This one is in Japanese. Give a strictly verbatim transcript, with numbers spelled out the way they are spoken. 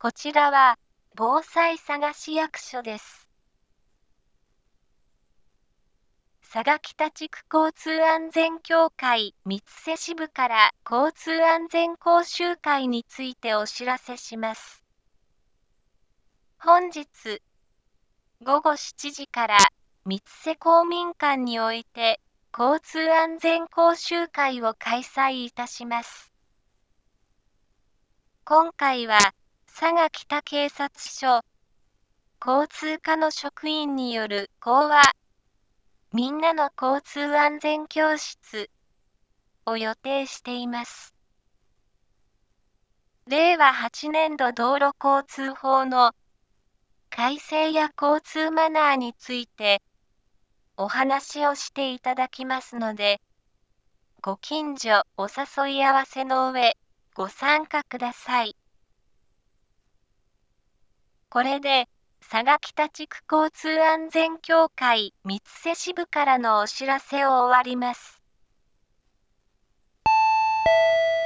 こちらは、防災佐賀市役所です。佐賀北地区交通安全協会三瀬支部から交通安全講習会についてお知らせします。本日、ごごしちじから三瀬公民館において交通安全講習会を開催いたします。今回は、佐賀北警察署、交通課の職員による講話、みんなの交通安全教室を予定しています。れいわはちねんど道路交通法の改正や交通マナーについてお話をしていただきますので、ご近所お誘い合わせの上、ご参加ください。これで、佐賀北地区交通安全協会三瀬支部からのお知らせを終わります。